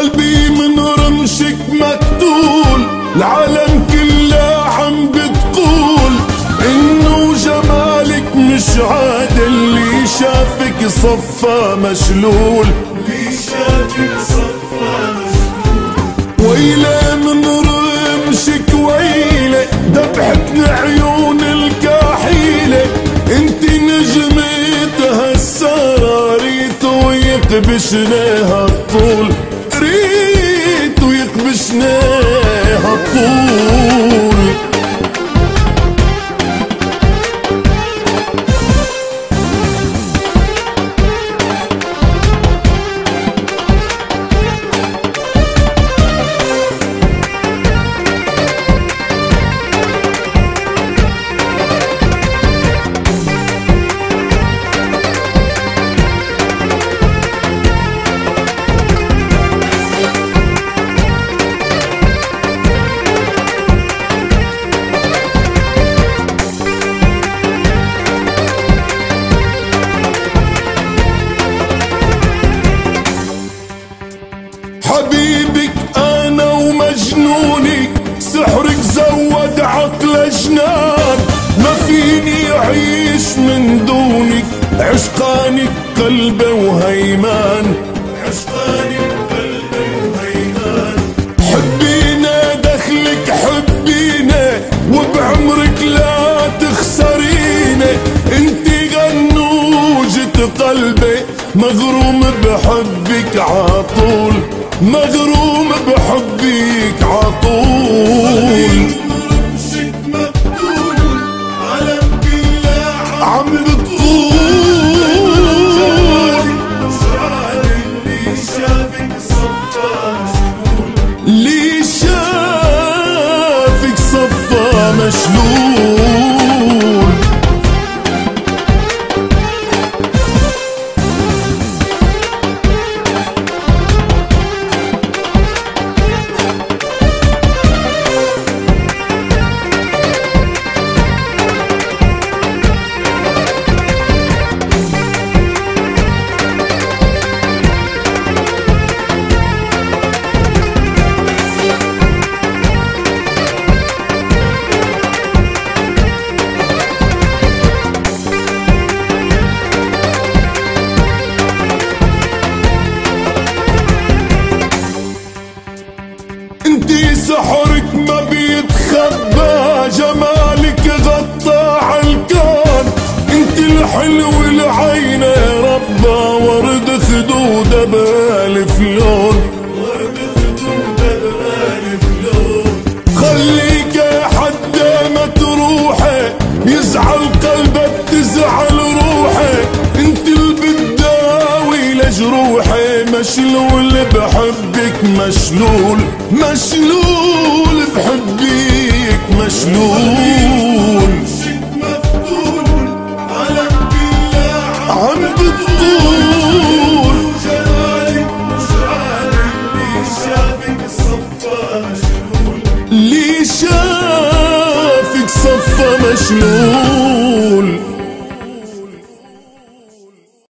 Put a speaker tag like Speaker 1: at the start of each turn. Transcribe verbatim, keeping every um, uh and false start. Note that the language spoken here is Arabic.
Speaker 1: قلبي من رمشك مقتول، العالم كله عم بتقول انه جمالك مش عادل، اللي شافك صفى مشلول، اللي شافك صفى مشلول. ويلة من رمشك ويلة، ذبحت عيون الكحيلة، انت نجمة هالسهرة، ريتو يقبشناها الطول، ريتو يقبشناها الطول. حبيبك انا ومجنونك، سحرك زود عقل جنان، ما فيني اعيش من دونك، عشقانك قلبي وهيمان، عشقانك قلبي وهيمان. حبينا دخلك حبينا، وبعمرك لا تخسرينا، انتي غنوجة قلبي، مغروم بحبك عطول، مغروم بحبك عطول. رمشك مقتول، عالم كله عم بتقول، اللي شافك صفى مشلول، اللي شافك صفى مشلول. انتي سحرك ما بيتخبى، جمالك غطى عالكون، انتي الحلو العين يا ربا، ورد خدودة بألف لون، ورد خدودة بألف لون. خليك يا حدا ما تروحي، يزعل قلبك تزعل روحي، انتي اللي بتداوي لجروحي، مشلول بحبك مشلول، مشلول بحبك مشلول. عالم كله عم بتقول، جمالك مش عادل، اللي شافك صفى مشلول، اللي شافك صفى مشلول.